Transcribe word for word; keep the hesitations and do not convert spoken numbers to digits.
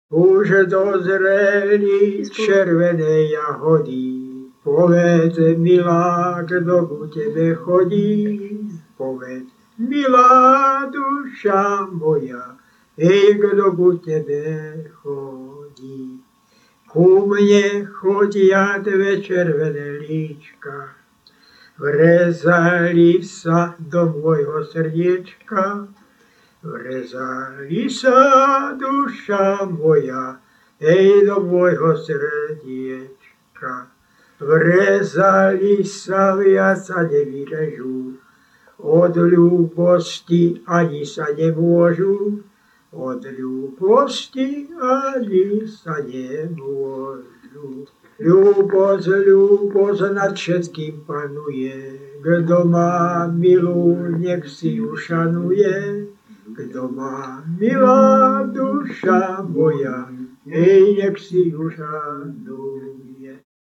Už dozreli červené jahody, povedz, milá, kto ku tebe chodí, povedz, milá duša moja, ej, kto ku tebe chodí. Ku mne chodia dve červené líčka, vrezali sa do môjho srdiečka, vrezali sa, duša moja, ej, do môjho srdiečka. Vrezali sa, viac sa nevyrežú, od ľúbosti ani sa nemôžu, od ľúbosti ani sa nemôžu. Ľúbosť, ľúbosť nad všetkým panuje, kto má milú, nech si ju šanuje. Kto má milá duša moja, ej, nech si ju šanuje.